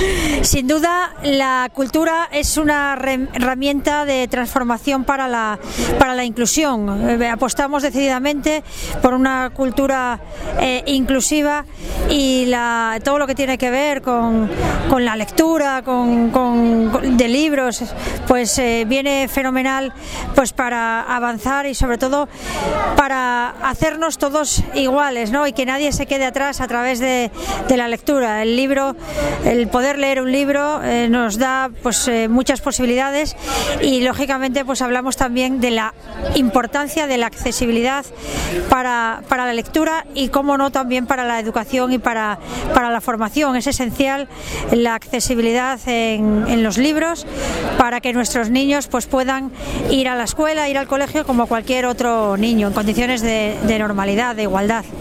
Sin duda, la cultura es una herramienta de transformación para la inclusión. Apostamos decididamente por una cultura inclusiva y todo lo que tiene que ver con la lectura, de libros, pues viene fenomenal, pues para avanzar y sobre todo para hacernos todos iguales, ¿no? Y que nadie se quede atrás a través de la lectura. El libro, el poder leer un libro nos da pues muchas posibilidades y lógicamente pues hablamos también de la importancia de la accesibilidad para la lectura y cómo no también para la educación y para la formación. Es esencial la accesibilidad en los libros para que nuestros niños pues puedan ir a la escuela, ir al colegio como cualquier otro niño en condiciones de normalidad, de igualdad.